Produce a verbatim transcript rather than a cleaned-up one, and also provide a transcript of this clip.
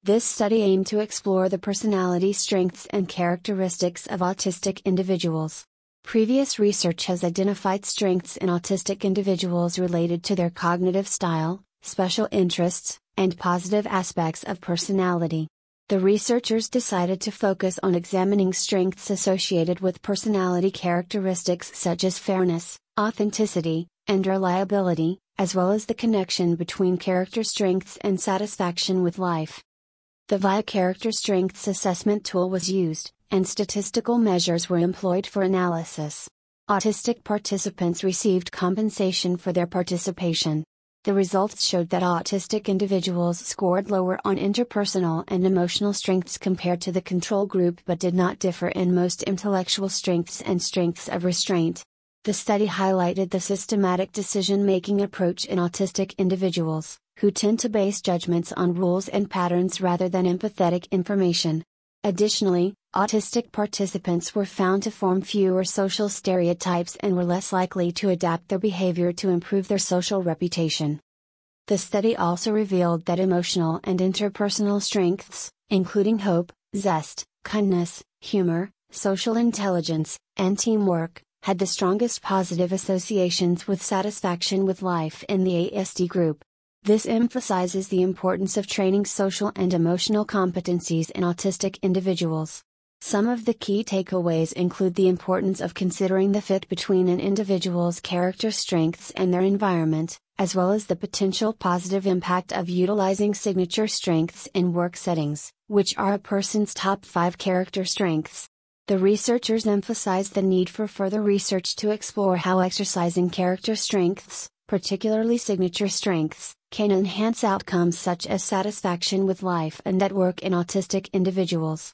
This study aimed to explore the personality strengths and characteristics of autistic individuals. Previous research has identified strengths in autistic individuals related to their cognitive style, special interests, and positive aspects of personality. The researchers decided to focus on examining strengths associated with personality characteristics such as fairness, authenticity, and reliability, as well as the connection between character strengths and satisfaction with life. The V I A Character Strengths Assessment tool was used, and statistical measures were employed for analysis. Autistic participants received compensation for their participation. The results showed that autistic individuals scored lower on interpersonal and emotional strengths compared to the control group but did not differ in most intellectual strengths and strengths of restraint. The study highlighted the systematic decision-making approach in autistic individuals, who tend to base judgments on rules and patterns rather than empathetic information. Additionally, autistic participants were found to form fewer social stereotypes and were less likely to adapt their behavior to improve their social reputation. The study also revealed that emotional and interpersonal strengths, including hope, zest, kindness, humor, social intelligence, and teamwork, had the strongest positive associations with satisfaction with life in the A S D group. This emphasizes the importance of training social and emotional competencies in autistic individuals. Some of the key takeaways include the importance of considering the fit between an individual's character strengths and their environment, as well as the potential positive impact of utilizing signature strengths in work settings, which are a person's top five character strengths. The researchers emphasized the need for further research to explore how exercising character strengths, particularly signature strengths, can enhance outcomes such as satisfaction with life and at work in autistic individuals.